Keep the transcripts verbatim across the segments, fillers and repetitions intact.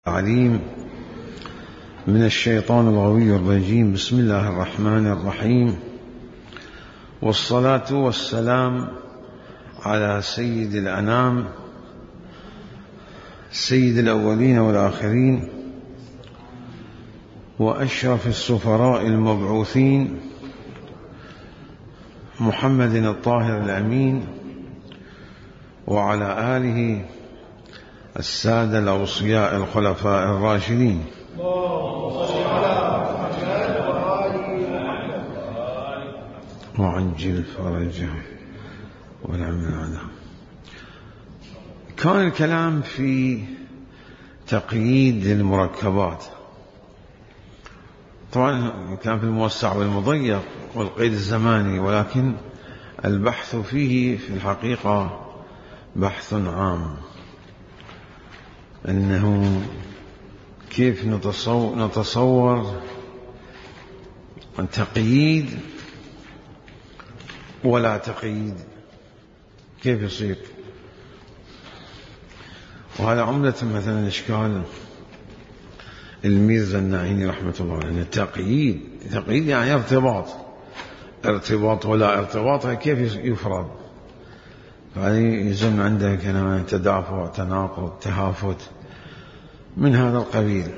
عليم من الشيطان الغوي الرجيم. بسم الله الرحمن الرحيم، والصلاة والسلام على سيد الأنام سيد الأولين والآخرين وأشرف السفراء المبعوثين محمد الطاهر الأمين، وعلى آله السادة الأوصياء الخلفاء الراشدين. وعجل فرجهم والعمل عنهم. كان الكلام في تقييد المركبات، طبعا كان في الموسع والمضيق والقيد الزماني، ولكن البحث فيه في الحقيقة بحث عام، أنه كيف نتصور, نتصور تقييد ولا تقييد، كيف يصير؟ وهذا عملة مثلا إشكال الميرزا الناعيني رحمة الله عليه. التقييد تقييد يعني ارتباط، ارتباط ولا ارتباط كيف يفرض؟ يعني يزن عنده كلام تدافع، تناقض، تهافت من هذا القبيل.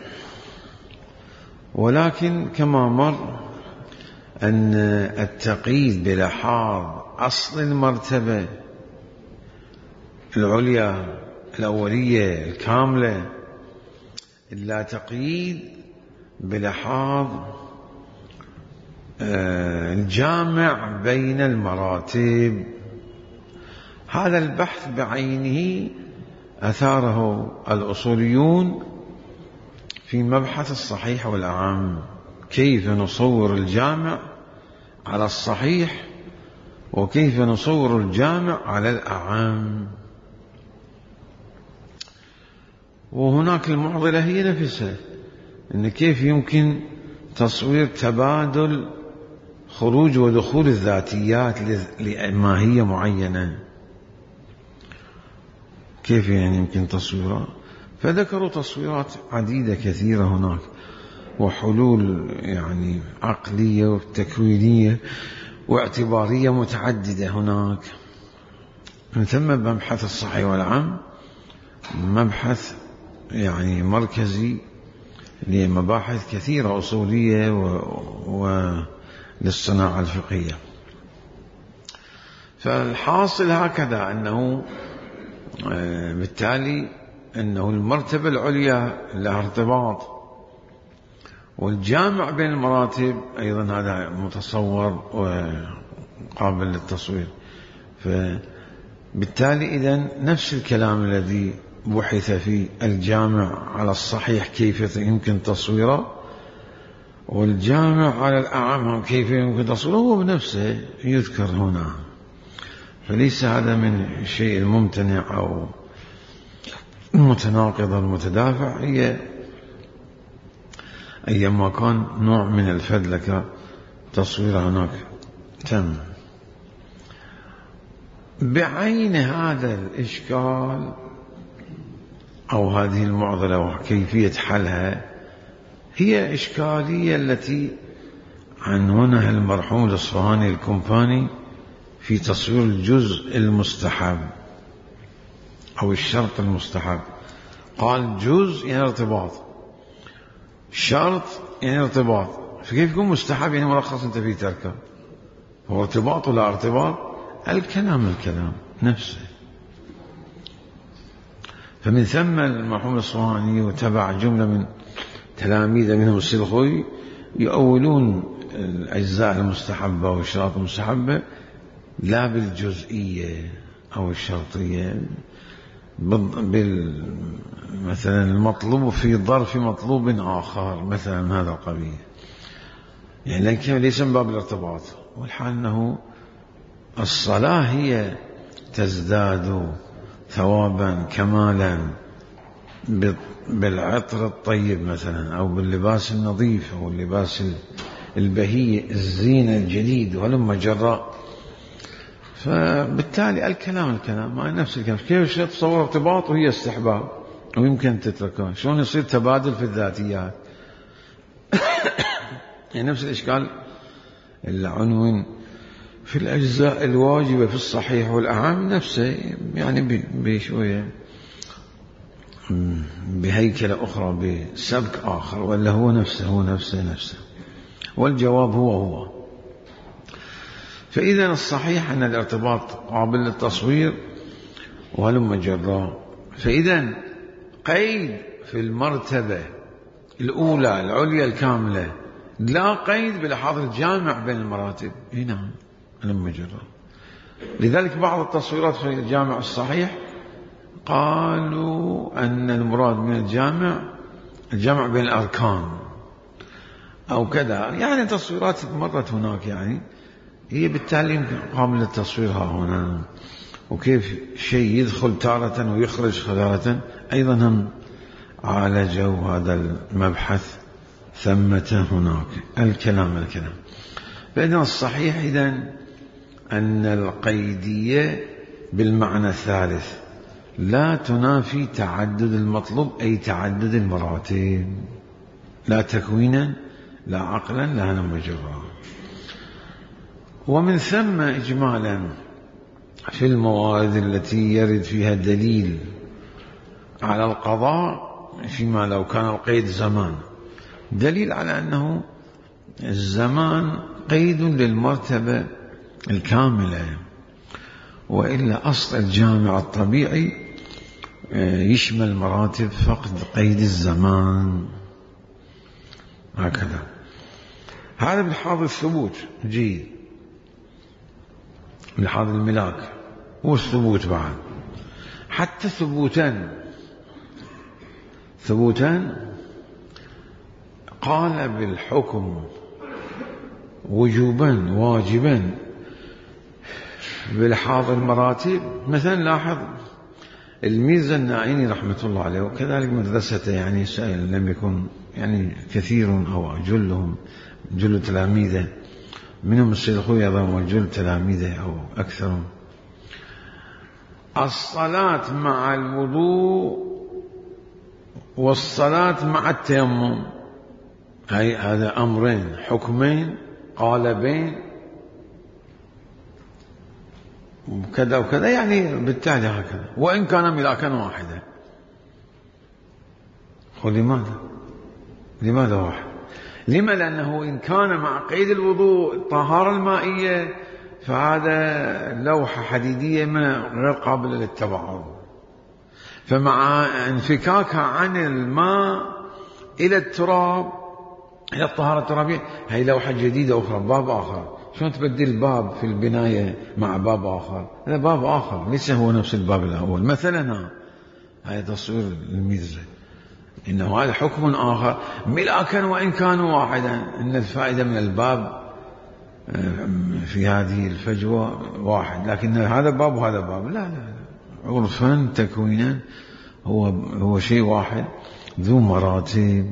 ولكن كما مر أن التقييد بلحاظ أصل المرتبة العليا الأولية الكاملة، إلا تقييد بلحاظ الجامع بين المراتب. هذا البحث بعينه أثاره الأصوليون في مبحث الصحيح والأعم، كيف نصور الجامع على الصحيح وكيف نصور الجامع على الأعم. وهناك المعضلة هي نفسها، إن كيف يمكن تصوير تبادل خروج ودخول الذاتيات لماهية معينة، كيف يعني يمكن تصويرها؟ فذكروا تصويرات عديدة كثيرة هناك، وحلول يعني عقلية وتكوينية واعتبارية متعددة هناك. من ثم مبحث الصحيح والعام مبحث يعني مركزي لمباحث كثيرة أصولية وللصناعة الفقهية. فالحاصل هكذا، أنه بالتالي أنه المرتبة العليا لها ارتباط، والجامع بين المراتب أيضا هذا متصور وقابل للتصوير. فبالتالي إذن نفس الكلام الذي بحث في الجامع على الصحيح كيف يمكن تصويره، والجامع على الأعم كيف يمكن تصويره، هو بنفسه يذكر هنا. فليس هذا من الشيء الممتنع أو المتناقض المتدافع، هي أيما كان نوع من الفدلكة تصوير هناك تم. بعين هذا الإشكال أو هذه المعضلة وكيفية حلها هي إشكالية التي عنونها المرحوم الإصفهاني الكومباني في تصوير الجزء المستحب أو الشرط المستحب. قال جزء يعني ارتباط، شرط يعني ارتباط، فكيف يكون مستحب يعني مرخص انت فيه تركه؟ هو ارتباط ولا ارتباط؟ الكلام الكلام نفسه. فمن ثم المرحوم الإصفهاني وتبع جملة من تلاميذه منهم السلخوي يؤولون الأجزاء المستحبة والشرط المستحبة لا بالجزئية أو الشرطية، بال مثلا المطلوب في ظرف مطلوب آخر مثلا من هذا القبيل، يعني ليس من باب الارتباط. والحال أنه الصلاة هي تزداد ثوابا كمالا بالعطر الطيب مثلا، أو باللباس النظيف، أو اللباس البهي الزينة الجديد ولما جراء. فبالتالي الكلام الكلام ما نفس الكلام. كيف تصور ارتباط وهي استحباب؟ ويمكن تتركه. شلون يصير تبادل في الذاتيات؟ يعني نفس الإشكال العنون في الأجزاء الواجبة في الصحيح والأعم نفسه، يعني بشوية بهيكلة أخرى بسبك آخر، ولا هو نفسه هو نفسه نفسه والجواب هو هو. فإذا الصحيح أن الارتباط قابل للتصوير وهلم جرا. فإذا قيد في المرتبة الأولى العليا الكاملة لا قيد بلحاظ الجامع بين المراتب. نعم هلم جرا. لذلك بعض التصويرات في الجامع الصحيح قالوا أن المراد من الجامع الجامع بين الأركان أو كذا، يعني تصويرات مرت هناك، يعني هي بالتالي يمكن قابل للتصوير ها هنا. وكيف شيء يدخل تارة ويخرج تارة، أيضا هم عالجوا هذا المبحث ثمة هناك الكلام الكلام. فإذن الصحيح إذن أن القيدية بالمعنى الثالث لا تنافي تعدد المطلوب، أي تعدد المراتب، لا تكوينا لا عقلا لا مجرا. ومن ثم إجمالا في الموارد التي يرد فيها دليل على القضاء فيما لو كان القيد زمان، دليل على أنه الزمان قيد للمرتبة الكاملة، وإلا أصل الجامع الطبيعي يشمل مراتب فقد قيد الزمان هكذا. هذا بالحاضر الثبوت جيد، بالحاضر الملاك والثبوت بعد. حتى ثبوتان ثبوتان قال بالحكم وجوبا واجبا بالحاضر المراتب. مثلا لاحظ الميرزا الناعيني رحمة الله عليه وكذلك مدرسته، يعني سائل لم يكن يعني كثير أو جلهم جل تلاميذه منهم السيد الخوي أيضا وجل تلاميذه أو أكثرهم. الصلاة مع الوضوء والصلاة مع التيمم، هاي هذا أمرين حكمين قالبين كذا وكذا، يعني بالتالي هكذا وإن كان ملاكا واحدا. ولماذا لماذا واحد؟ لما؟ لأنه إن كان مع قيد الوضوء الطهارة المائية فهذا لوحة حديدية غير قابلة للتبعض، فمع انفكاكها عن الماء إلى التراب إلى الطهارة الترابية هي لوحة جديدة أخرى، باب آخر. شلون تبدل باب في البناية مع باب آخر؟ هذا باب آخر ليس هو نفس الباب الأول. مثلا هذا تصوير الميرزا إنه هذا حكم آخر ملاكا وإن كان واحدا، إن الفائدة من الباب في هذه الفجوة واحد، لكن هذا باب وهذا باب لا لا لا، عرفا تكوينا هو هو شيء واحد ذو مراتب.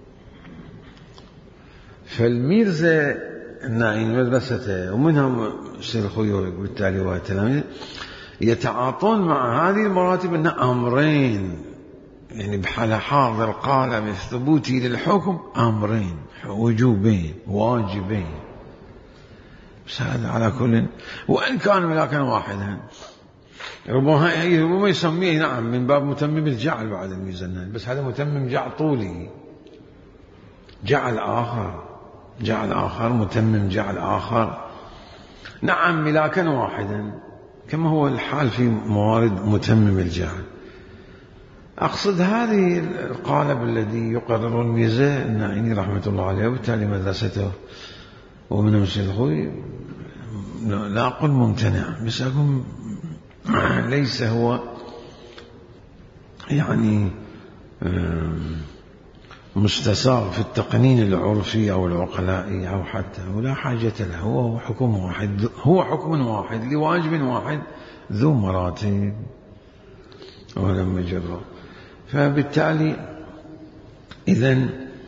فالميرزا الناعيني مدرسته ومنهم الشيخ الخوي بالتالي والتلاميذ يتعاطون مع هذه المراتب أن أمرين، يعني بحال حاضر قال بالثبوت للحكم أمرين وجوبين واجبين، بس هذا على كل وإن كان ملاكا واحدا. ربما ربما يسميه نعم من باب متمم الجعل بعد الميزان، بس هذا متمم جعل طولي، جعل آخر جعل آخر متمم جعل آخر. نعم ملاكا واحدا كما هو الحال في موارد متمم الجعل. أقصد هذه القالب الذي يقرر الميزة الناعيني رحمة الله عليه وبالتالي مدرسته ومن السيد الخوي، لا أقول ممتنع بس أقول ليس هو يعني مستساغ في التقنين العرفي أو العقلائي أو حتى ولا حاجة له. هو حكم واحد، هو حكم واحد لواجب واحد ذو مراتب ولم يجرى. فبالتالي إذن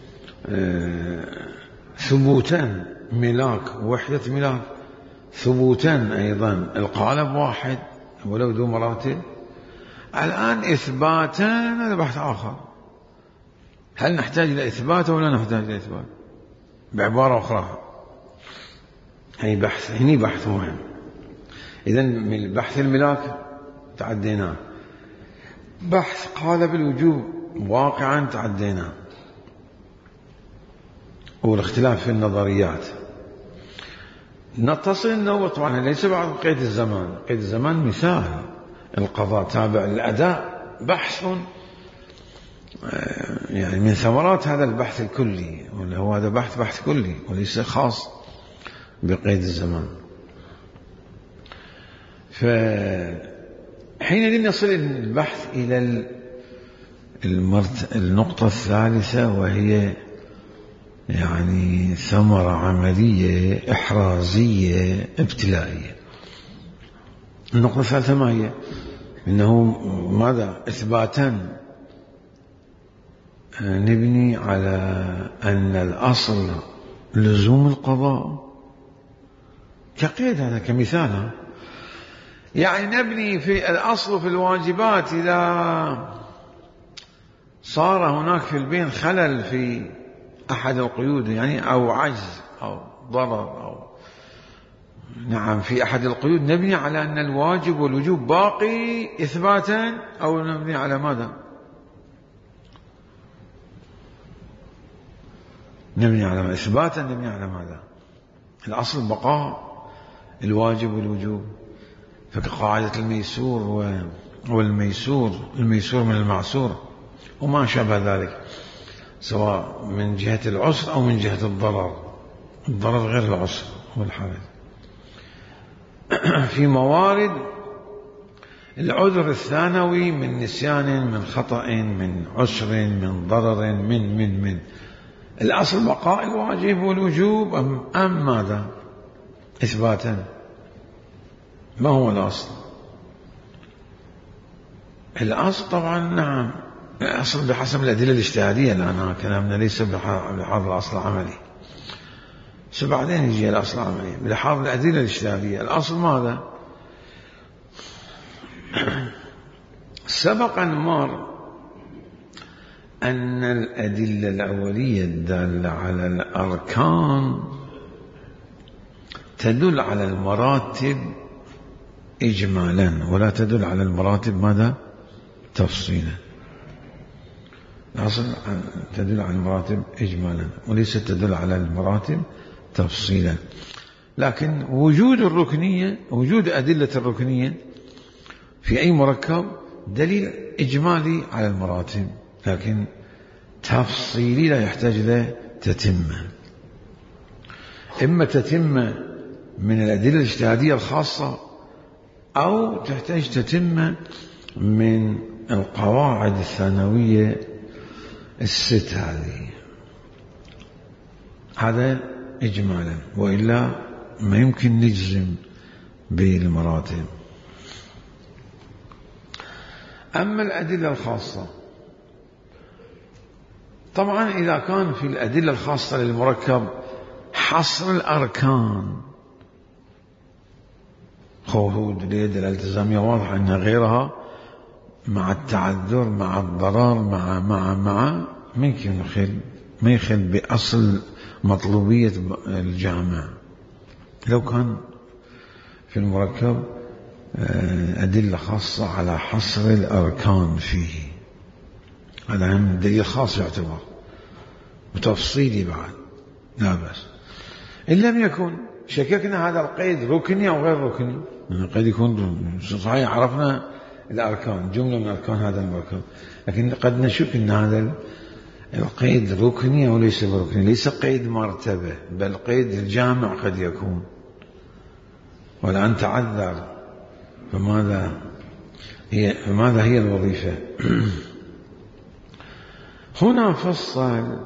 ثبوتان ملاك وحدة ملاك، ثبوتان أيضا القالب واحد ولو ذو مراتب، الآن إثباتا هذا بحث آخر، هل نحتاج إلى إثبات أو لا نحتاج إلى إثبات؟ بعبارة أخرى هني بحث هني بحث مهم. إذن من بحث الملاك تعديناه، بحث قال بالوجوب واقعا تعديناه، والاختلاف في النظريات. نتصل النوبة طبعا ليس بعد قيد الزمان، قيد الزمان مثال، القضاء تابع للأداء، بحث يعني من ثمرات هذا البحث الكلي، هو هذا بحث بحث كلي وليس خاص بقيد الزمان. فحينئذ نصل البحث إلى النقطة الثالثة، وهي يعني ثمرة عملية إحرازية ابتلائية. النقطة الثالثة ما هي؟ إنه ماذا؟ إثباتا نبني على أن الأصل لزوم القضاء كقيد، هذا كمثال، يعني نبني في الأصل في الواجبات إذا صار هناك في البين خلل في أحد القيود، يعني أو عجز أو ضرر أو نعم في أحد القيود، نبني على أن الواجب والوجوب باقي إثباتا، أو نبني على ماذا؟ نبني على إثباتا، نبني على ماذا؟ الأصل بقاء الواجب والوجوب، فكقاعدة الميسور والميسور، الميسور من المعسور وما شابه ذلك، سواء من جهة العسر أو من جهة الضرر، الضرر غير العسر والحرج. في موارد العذر الثانوي من نسيان، من خطأ، من عسر، من ضرر، من من من الأصل بقاء الواجب والوجوب أم, أم ماذا؟ إثباتا. ما هو الأصل؟ الأصل طبعا نعم الأصل بحسب الأدلة الاجتهادية، لأن كلامنا ليس بحاضر الأصل العملي، بعدين يجي الأصل العملي بحاضر الأدلة الاجتهادية. الأصل ماذا؟ سبق أن مر أن الأدلة الأولية الدالة على الأركان تدل على المراتب إجمالا، ولا تدل على المراتب ماذا؟ تفصيلا. الأصل تدل على المراتب إجمالا وليست تدل على المراتب تفصيلا. لكن وجود الركنية، وجود أدلة الركنية في أي مركب دليل إجمالي على المراتب، لكن تفصيلي لا يحتاج إلى تتمة. إما تتمة من الأدلة الاجتهادية الخاصة، أو تحتاج تتمة من القواعد الثانوية الست هذه، هذا إجمالا، وإلا ما يمكن نجزم بالمراتب. أما الأدلة الخاصة، طبعا إذا كان في الأدلة الخاصة للمركب حصر الأركان، خروج اليد الالتزامية واضحة أن غيرها مع التعذر مع الضرر مع مع مع ما يمكن يخل ما يخل بأصل مطلوبية الجامع. لو كان في المركب أدلة خاصة على حصر الأركان فيه، هذا هم دليل خاص يعتبر وتفصيلي بعد لا بأس. إن لم يكن شككنا هذا القيد ركني أو غير ركني، قد يكون صحيح عرفنا الأركان جملة من أركان هذا المركب، لكن قد نشك أن هذا القيد ركني أو ليس بركني، ليس قيد مرتبة بل قيد الجامع قد يكون، والآن تعذر، فماذا هي فماذا هي الوظيفة؟ هنا فصل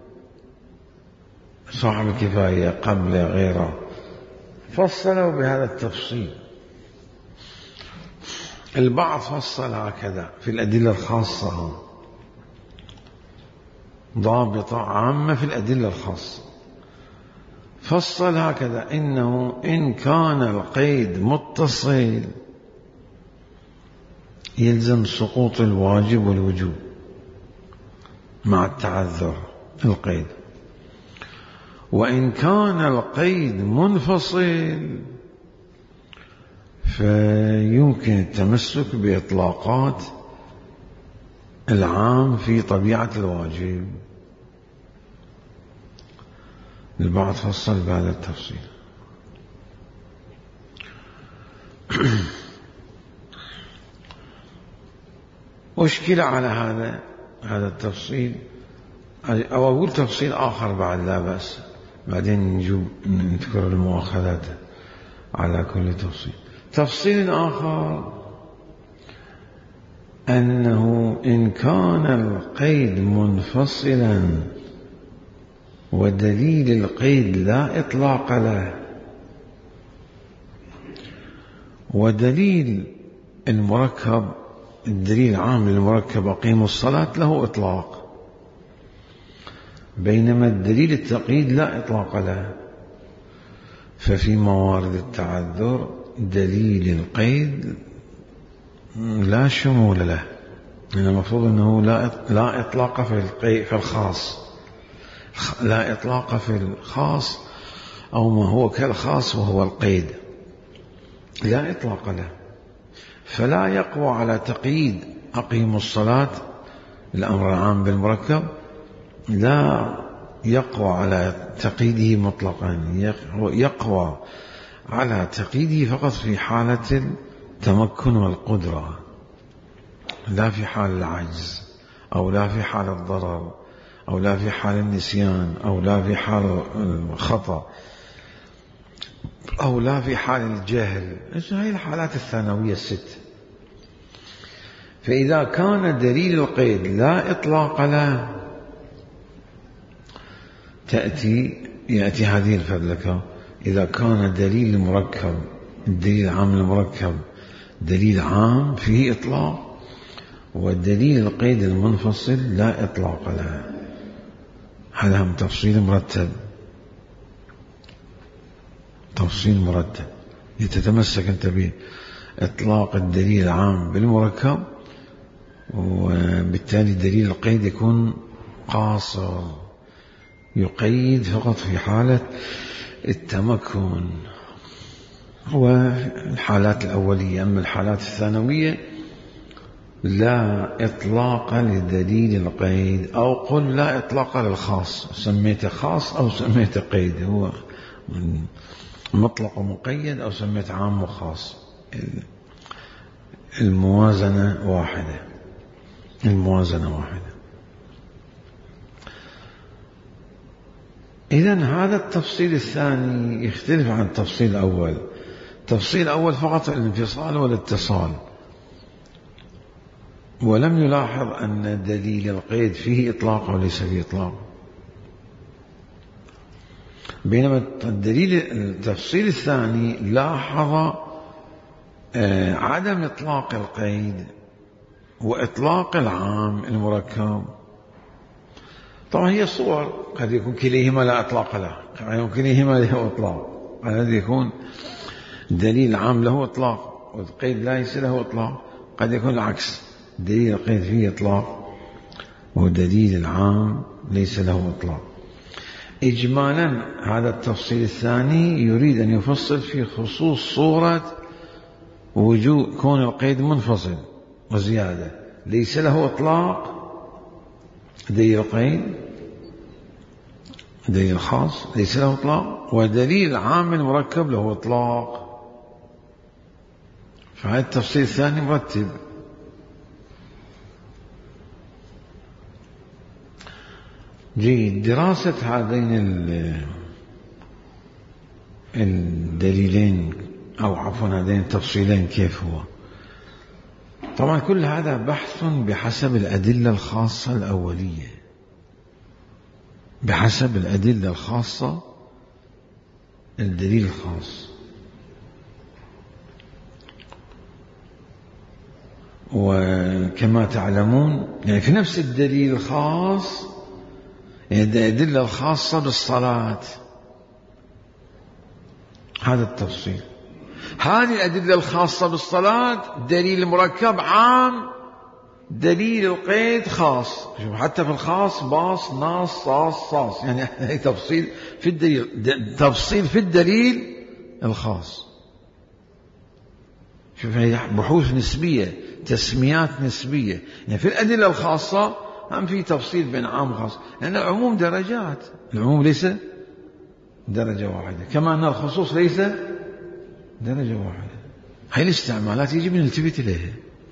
صاحب الكفاية قبل غيره، فصلوا بهذا التفصيل. البعض فصل هكذا في الأدلة الخاصة، ضابطة عامة في الأدلة الخاصة، فصل هكذا: إنه إن كان القيد متصل يلزم سقوط الواجب والوجوب مع التعذر القيد. وإن كان القيد منفصل فيمكن التمسك بإطلاقات العام في طبيعة الواجب. البعض فصل بهذا التفصيل. واشكل على هذا هذا التفصيل، أو أقول تفصيل آخر بعد لا بأس، بعدين نجوب نذكر المؤاخذات على كل تفصيل. تفصيل آخر أنه إن كان القيد منفصلا ودليل القيد لا إطلاق له، ودليل المركب الدليل العام للمركب أقيموا الصلاة له إطلاق، بينما الدليل التقييد لا إطلاق له، ففي موارد التعذر دليل القيد لا شمول له، يعني المفروض أنه لا لا إطلاق في القيد في الخاص، لا إطلاق في الخاص أو ما هو كالخاص وهو القيد، لا إطلاق له، فلا يقوى على تقييد أقيموا الصلاة الأمر العام بالمركب، لا يقوى على تقييده مطلقا، يقوى على تقييده فقط في حالة التمكن والقدرة، لا في حال العجز أو لا في حال الضرر أو لا في حال النسيان أو لا في حال الخطأ أو لا في حال الجهل. هذه الحالات الثانوية الست. فإذا كان دليل القيد لا إطلاق له تأتي يأتي هذه الفذلكة. إذا كان دليل المركب الدليل العام المركب دليل عام فيه إطلاق، ودليل القيد المنفصل لا إطلاق له، هذا هم تفصيل مرتب، تفصيل مرتب يتتمسك أنت به إطلاق الدليل العام بالمركب، وبالتالي دليل القيد يكون قاصر، يقيد فقط في حالة التمكن والحالات الأولية. أما الحالات الثانوية لا إطلاق لدليل القيد، أو قل لا إطلاق للخاص، سميته خاص أو سميته قيد، هو مطلق ومقيد أو سميته عام وخاص، الموازنة واحدة، الموازنة واحدة. إذن هذا التفصيل الثاني يختلف عن التفصيل الأول. التفصيل الأول فقط الانفصال والاتصال، ولم يلاحظ أن دليل القيد فيه إطلاق وليس فيه إطلاق، بينما الدليل التفصيل الثاني لاحظ عدم إطلاق القيد وإطلاق العام المركب. طبعا هي صور، قد يكون كليهما لا إطلاق له، قد يكون كليهما له إطلاق، قد يكون دليل عام له إطلاق والقيد ليس له إطلاق، قد يكون العكس، دليل القيد فيه إطلاق ودليل العام ليس له إطلاق. إجمالا هذا التفصيل الثاني يريد أن يفصل في خصوص صورة وجود كون القيد منفصل وزيادة، ليس له إطلاق دليل القيد، دليل الخاص ليس له إطلاق، ودليل عام مركب له إطلاق. فهذا التفصيل الثاني مرتب. جيد. دراسة هذين الدليلين أو عفوا هذين التفصيلين كيف هو؟ طبعا كل هذا بحث بحسب الأدلة الخاصة الأولية، بحسب الأدلة الخاصة، الدليل الخاص. وكما تعلمون يعني في نفس الدليل الخاص يعني الأدلة الخاصة بالصلاة، هذا التفصيل. هذه الأدلة الخاصة بالصلاة دليل مركب عام، دليل القيد خاص. شوف حتى في الخاص باص ناص صاص صاص، يعني تفصيل في الدليل، تفصيل في الدليل الخاص. شوف هي بحوث نسبية، تسميات نسبية. يعني في الأدلة الخاصة هم في تفصيل بين عام وخاص، لأن يعني العموم درجات، العموم ليس درجة واحدة، كما أن الخصوص ليس درجة واحدة. هاي الاستعمالات يجب أن نلتفت إليها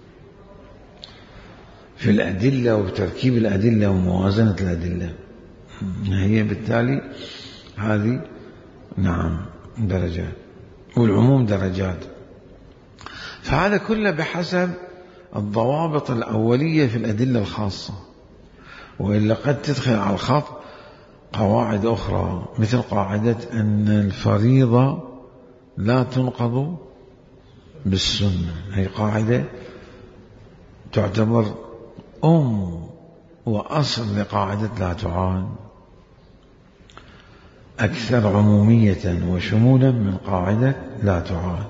في الأدلة وتركيب الأدلة وموازنة الأدلة. هي بالتالي هذه نعم درجات، والعموم درجات. فهذا كله بحسب الضوابط الأولية في الأدلة الخاصة، وإلا قد تدخل على الخط قواعد أخرى، مثل قاعدة أن الفريضة لا تنقض بالسنة. هي قاعدة تعتبر أم وأصل لقاعدة لا تعان، أكثر عمومية وشمولا من قاعدة لا تعان،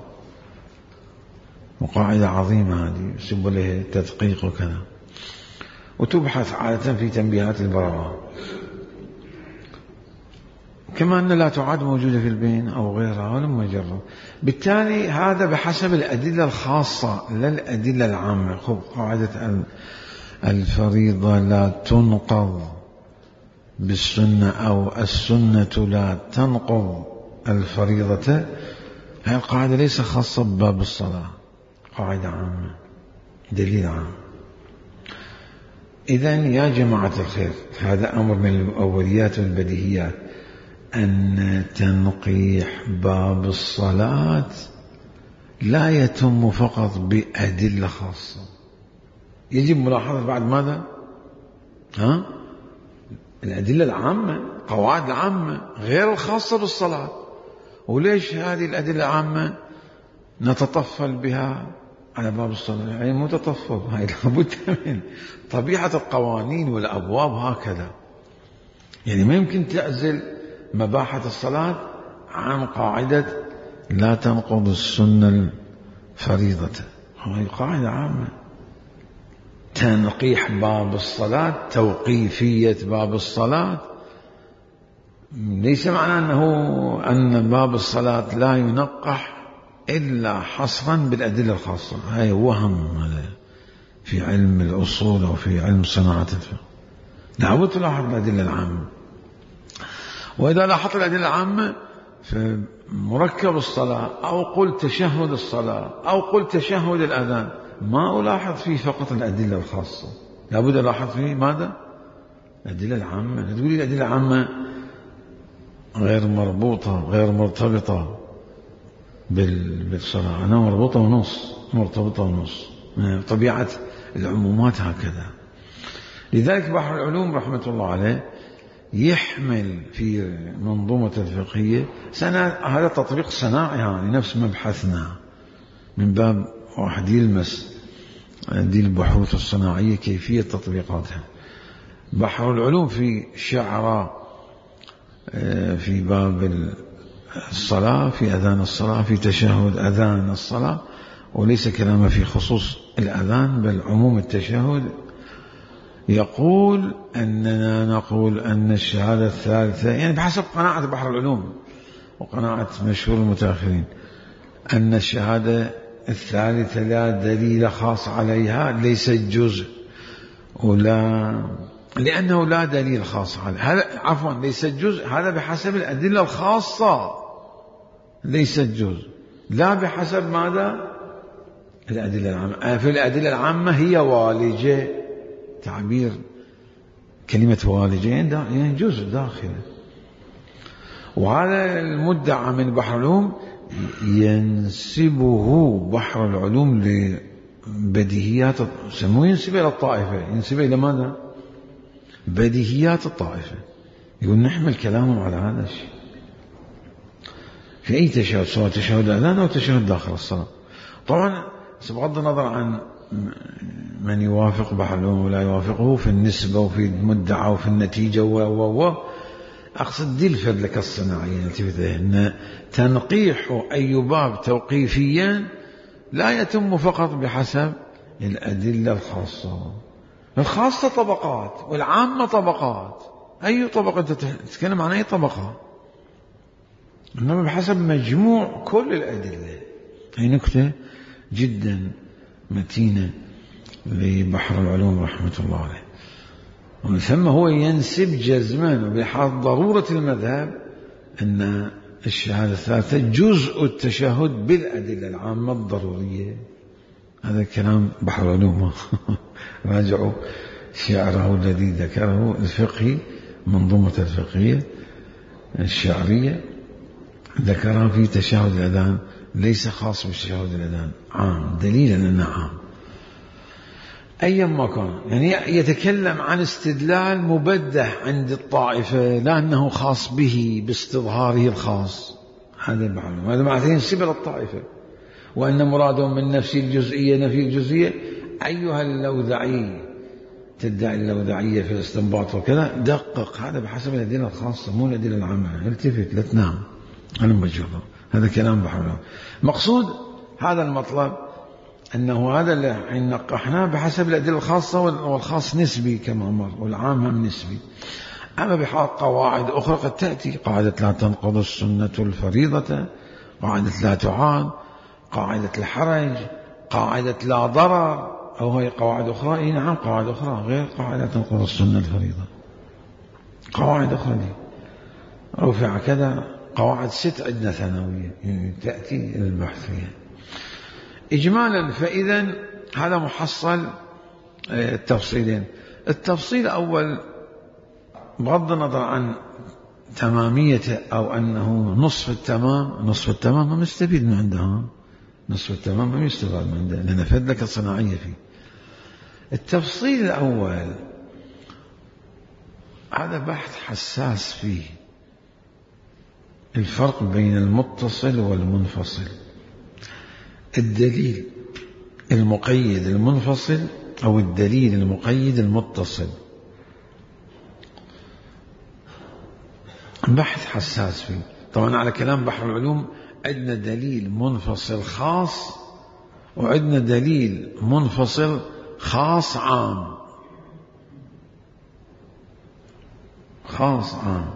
وقاعدة عظيمة هذه يسب لها تدقيق وكذا، وتبحث عادة في تنبيهات البراءة. كما أن لا تعاد موجودة في البين أو غيرها ولم يجرب. بالتالي هذا بحسب الأدلة الخاصة لا الأدلة العامة. خذ قاعدة الفريضة لا تنقض بالسنة أو السنة لا تنقض الفريضة، هذه القاعدة ليس خاصة بباب الصلاة، قاعدة عامة، دليل عام. إذن يا جماعة الخير، هذا أمر من الأوليات والبديهيات، أن تنقيح باب الصلاة لا يتم فقط بأدلة خاصة. يجب ملاحظة بعد ماذا؟ ها؟ الأدلة العامة، قواعد العامة غير الخاصة بالصلاة. وليش هذه الأدلة العامة نتطفل بها على باب الصلاة؟ يعني مو تطفل، هاي لابد من طبيعة القوانين والأبواب هكذا. يعني ما يمكن تعزل مباحة الصلاة عن قاعدة لا تنقض السنة الفريضة. هاي قاعدة عامة. تنقيح باب الصلاة، توقيفية باب الصلاة، ليس معنى أنه أن باب الصلاة لا ينقح إلا حصرا بالأدلة الخاصة. هاي وهم هذا في علم الأصول أو في علم صناعة الفقه. لابد تلاحظ الأدلة العامة. وإذا لاحظت الأدلة العامة في مركب الصلاة أو قل تشهد الصلاة أو قل تشهد الأذان، ما ألاحظ فيه فقط الأدلة الخاصة، لابد ألاحظ فيه ماذا؟ الأدلة العامة. تقولي الأدلة العامة غير مربوطة غير مرتبطة بالصلاة. أنا مربوطة ونص، مرتبطة ونص، طبيعة العمومات هكذا. لذلك بحر العلوم رحمة الله عليه يحمل في منظومة الفقهية سنة، هذا تطبيق صناعي يعني نفس مبحثنا، من باب واحد يلمس دي البحوث الصناعية كيفية تطبيقاتها. بحر العلوم في شعراء في باب الصلاة، في أذان الصلاة، في تشهد أذان الصلاة، وليس كلامه في خصوص الأذان بل عموم التشهد. يقول أننا نقول أن الشهادة الثالثة، يعني بحسب قناعة بحر العلوم وقناعة مشهور المتأخرين، أن الشهادة الثالثة لا دليل خاص عليها، ليس جزء ولا لأنه لا دليل خاص عليها. هذا عفوا ليس جزء، هذا بحسب الأدلة الخاصة، ليس جزء، لا بحسب ماذا؟ الأدلة العامة. في الأدلة العامة هي والجة، تعبير كلمة والجة يعني جزء داخله. وهذا المدعى من بحر العلوم ينسبه بحر العلوم لبديهيات، سموه ينسبه إلى الطائفة، ينسبه إلى ماذا؟ بديهيات الطائفة. يقول نحمل كلامهم على هذا الشيء في أي تشهد، سواء تشهد الأذان أو تشهد داخل الصلاة. طبعا بغض النظر عن من يوافق بحر العلوم ولا يوافقه في النسبة وفي المدعى وفي النتيجة و و و أقصد دي الفردلكة الصناعية أن تنقيح أي باب توقيفيا لا يتم فقط بحسب الأدلة الخاصة. الخاصة طبقات والعامة طبقات. أي طبقة تتكلم عن أي طبقة، إنما بحسب مجموع كل الأدلة. هي نكتة جدا متينة لبحر العلوم رحمة الله عليه. ومن ثم هو ينسب جزما وبحال ضرورة المذهب أن الشهادة الثالثة جزء التشهد بالأدلة العامة الضرورية. هذا كلام بحر العلوم راجعوا شعره الذي ذكره الفقهي، منظومة الفقهية الشعرية ذكرها في تشهد الأذان، ليس خاص بتشهد الأذان، عام، دليلا أنه عام أيا ما كان. يعني يتكلم عن استدلال مبدع عند الطائفة، لا أنه خاص به باستظهاره الخاص. هذا المعنى، هذا معنى ينسب إلى الطائفة، وأن مرادهم من نفس الجزئية نفي الجزئية. أيها اللوذعي تدعي اللوذعية في الاستنباط وكذا، دقق، هذا بحسب الأدلة الخاصة مو الأدلة العامة. التفت لا تنام، أنا مجرد هذا كلام بحر. مقصود هذا المطلب أنه هذا اللي حين نقحناه بحسب الأدلة الخاصة، والخاص نسبي كما مر، والعام هم نسبي. أما بحال قواعد أخرى قد تأتي، قاعدة لا تنقض السنة الفريضة، قاعدة لا تعاد، قاعدة الحرج، قاعدة لا ضرر، أو هي قواعد أخرى. إيه نعم، قواعد أخرى غير قاعدة تنقض السنة الفريضة، قواعد أخرى دي أو في كذا قواعد ست عندنا ثانوية يعني تأتي إلى البحث فيها إجمالا. فإذا هذا محصل التفصيلين. التفصيل الأول بغض النظر عن تماميته أو أنه نصف التمام، نصف التمام ما مستفيد من عندها، نصف التمام ما يستفاد من عندها لأن فدلك الصناعية فيه. التفصيل الأول هذا بحث حساس فيه الفرق بين المتصل والمنفصل. الدليل المقيد المنفصل أو الدليل المقيد المتصل، بحث حساس فيه. طبعا على كلام بحر العلوم عندنا دليل منفصل خاص، وعندنا دليل منفصل خاص عام. خاص عام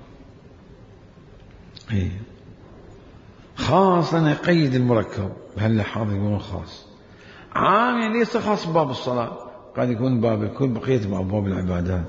إيه. خاص أنا يقيد المركب، هل حاضر يكون خاص. عام يعني ليس خاص باب الصلاة، قد يكون باب كل بقية أبواب العبادات.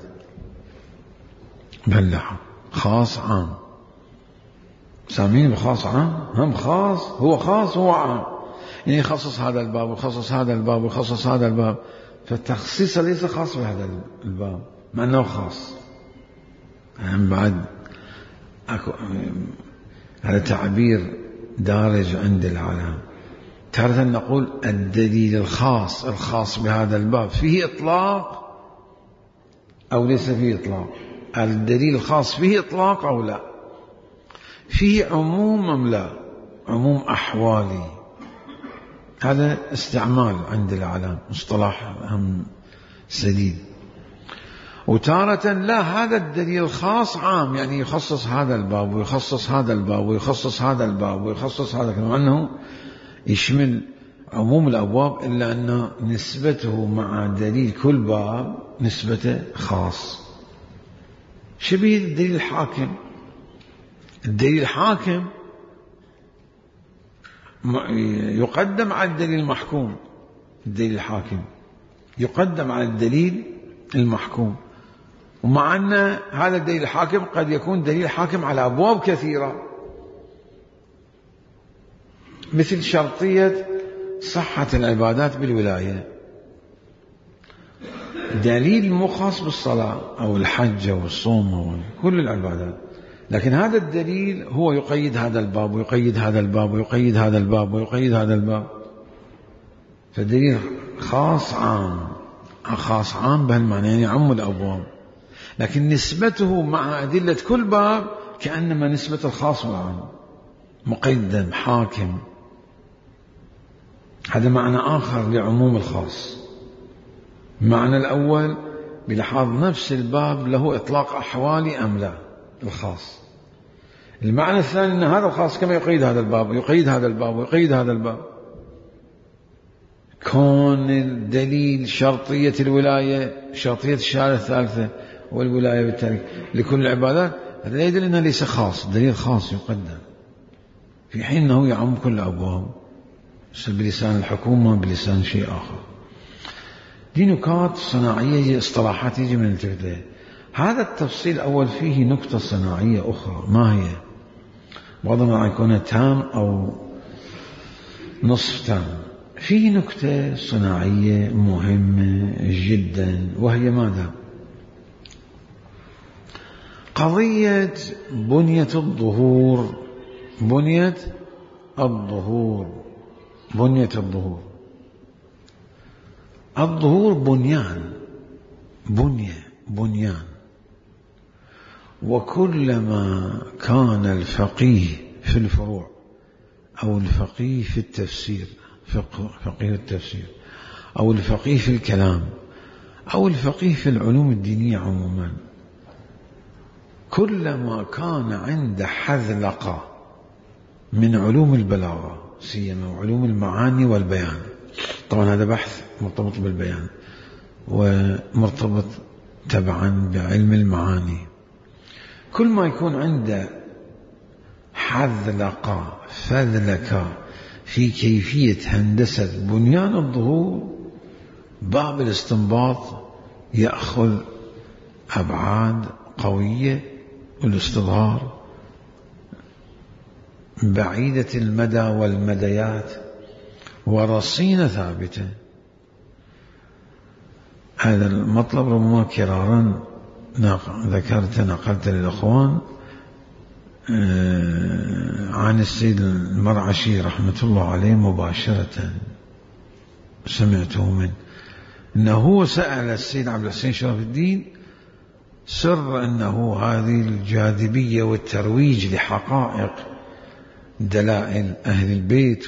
بلح خاص عام، سامين بخاص عام، هم خاص، هو خاص هو عام، يعني يخصص هذا الباب ويخصص هذا الباب ويخصص هذا الباب، فالتخصيص ليس خاص بهذا الباب مع أنه خاص. يعني بعد أكو هذا تعبير دارج عند العالم. تارة نقول الدليل الخاص الخاص بهذا الباب فيه إطلاق أو ليس فيه إطلاق، الدليل الخاص فيه إطلاق أو لا، فيه عموم أم لا، عموم أحوالي. هذا استعمال عند العالم، مصطلح هم سديد. وتارة لا، هذا الدليل الخاص عام، يعني يخصص هذا الباب ويخصص هذا الباب ويخصص هذا الباب ويخصص هذا، كما أنه يشمل عموم الأبواب، إلا أن نسبته مع دليل كل باب نسبته خاص. شبيه الدليل الحاكم. الدليل الحاكم يقدم على الدليل المحكوم، الدليل الحاكم يقدم على الدليل المحكوم، ومع أن هذا الدليل الحاكم قد يكون دليل حاكم على أبواب كثيرة، مثل شرطية صحة العبادات بالولاية، دليل مو خاص بالصلاة أو الحج أو الصوم أو كل العبادات، لكن هذا الدليل هو يقيد هذا الباب ويقيد هذا الباب ويقيد هذا الباب ويقيد هذا الباب. فالدليل خاص عام، خاص عام بهالمعنى يعني عم الأبواب، لكن نسبته مع أدلة كل باب كأنما نسبة الخاص والعام، مقدم حاكم. هذا معنى آخر لعموم الخاص. المعنى الأول بلحاظ نفس الباب له إطلاق أحوالي أم لا، الخاص. المعنى الثاني أن هذا الخاص كما يقيد هذا الباب ويقيد هذا الباب ويقيد هذا الباب. كون الدليل شرطية الولاية، شرطية الشهادة الثالثة والولاية بالتالي لكل العبادات، هذا لا يدل أنه ليس خاص، دليل خاص يقدم في حين أنه يعم كل الأبواب بلسان الحكومة بلسان شيء آخر. دي نكات صناعية، اصطلاحات يجب أن نلتفت لها. هذا التفصيل الأول فيه نكتة صناعية أخرى، ما هي؟ بعض ما يكون تام أو نصف تام. فيه نكتة صناعية مهمة جدا، وهي ماذا؟ قضية بنية الظهور. بنية الظهور بنية الظهور الظهور بنيان، بنية بنيان. وكلما كان الفقيه في الفروع أو الفقيه في التفسير، فقيه التفسير، أو الفقيه في الكلام، أو الفقيه في العلوم الدينية عموما، كلما كان عند حذلقة من علوم البلاغة سيما وعلوم المعاني والبيان، طبعا هذا بحث مرتبط بالبيان ومرتبط تبعا بعلم المعاني، كل ما يكون عنده حذلقة فذلك في كيفية هندسة بنيان الظهور، باب الاستنباط يأخذ أبعاد قوية والاستظهار بعيدة المدى والمديات ورصينة ثابتة. هذا المطلب ربما كرارا ذكرت نقلت للأخوان عن السيد المرعشي رحمة الله عليه مباشرة، سمعته منه أنه هو سأل السيد عبد الحسين شرف الدين سر أنه هذه الجاذبية والترويج لحقائق دلائل أهل البيت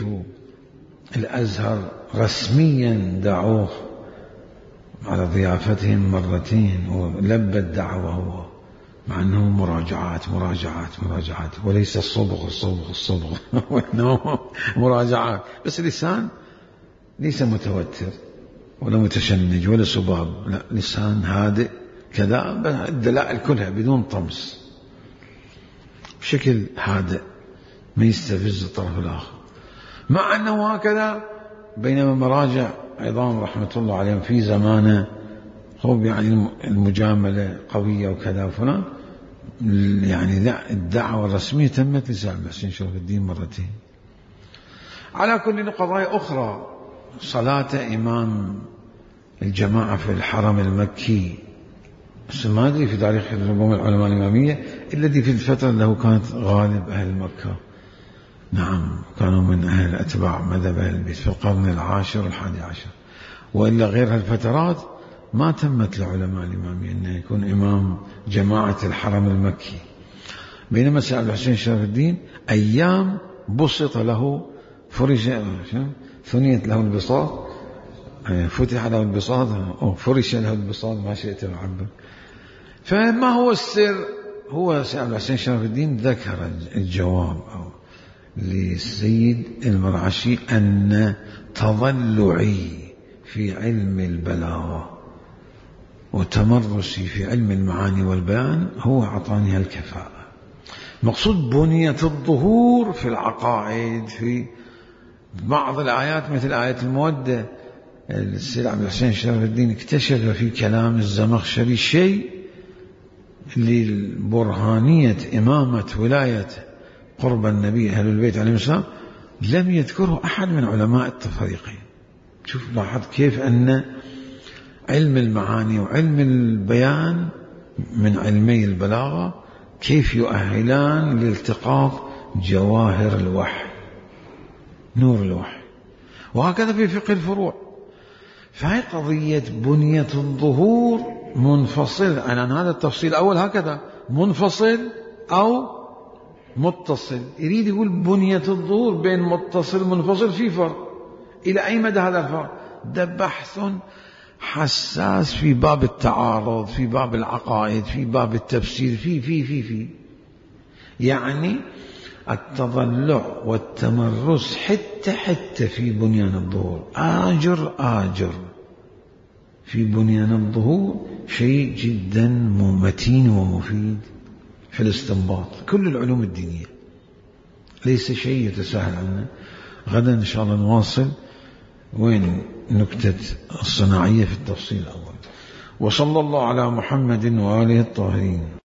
والأزهر رسميا دعوه على ضيافتهم مرتين ولبى الدعوة هو، مع أنه مراجعات مراجعات مراجعات وليس الصبغ الصبغ الصبغ وإنه مراجعات، بس لسان ليس متوتر ولا متشنج ولا سباب، لا، لسان هادئ كذا، الدلائل كلها بدون طمس بشكل هادئ ما يستفز الطرف الآخر، مع أنه هكذا. بينما مراجع عظام رحمة الله عليهم في زمانه هو يعني المجاملة قوية وكذا وفلان، يعني الدعوة الرسمية تمت لسيد عبد الحسين شرف الدين مرتين. على كل قضايا أخرى، صلاة إمام الجماعة في الحرم المكي، بس ما أدري في تاريخ ربما العلماء الإمامية الذي في الفترة له كانت غالب أهل مكة، نعم كانوا من أهل أتباع مذهب أهل البيت في القرن العاشر والحادي عشر، وإلا غير هالفترات ما تمت لعلماء الإمامية أن يكون إمام جماعة الحرم المكي. بينما سيد عبد الحسين شرف الدين أيام بسط له فرش ثنيت له البساط، فتح له البساط أو فرش له البساط، ما شئت أعبر. فما هو السر؟ هو سيد عبد الحسين شرف الدين ذكر الجواب أو للسيد المرعشي أن تضلعي في علم البلاغة وتمرسي في علم المعاني والبيان هو أعطاني الكفاءة. مقصود بنية الظهور في العقائد، في بعض الآيات مثل آية المودة، السيد عبد الحسين شرف الدين اكتشف في كلام الزمخشري شيء للبرهانية إمامة ولاية قرب النبي أهل البيت عليه السلام لم يذكره أحد من علماء التفريقين. شوف لاحظ كيف أن علم المعاني وعلم البيان من علمي البلاغة كيف يؤهلان لالتقاط جواهر الوحي، نور الوحي، وهكذا في فقه الفروع. فهي قضية بنية الظهور منفصل، أنا هذا التفصيل الأول هكذا منفصل أو متصل، يريد يقول بنية الظهور بين متصل منفصل في فرق. إلى أي مدى هذا الفرق؟ ده بحث حساس في باب التعارض، في باب العقائد، في باب التفسير، في في في في يعني التضلع والتمرس حتى حتى في بنيان الظهور آجر آجر في بنيان الظهور شيء جدا متين ومفيد في الاستنباط. كل العلوم الدينية ليس شيء يتساهل عنه. غدا إن شاء الله نواصل وين نكتة الصناعية في التفصيل الأول. وصلى الله على محمد وآله الطاهرين.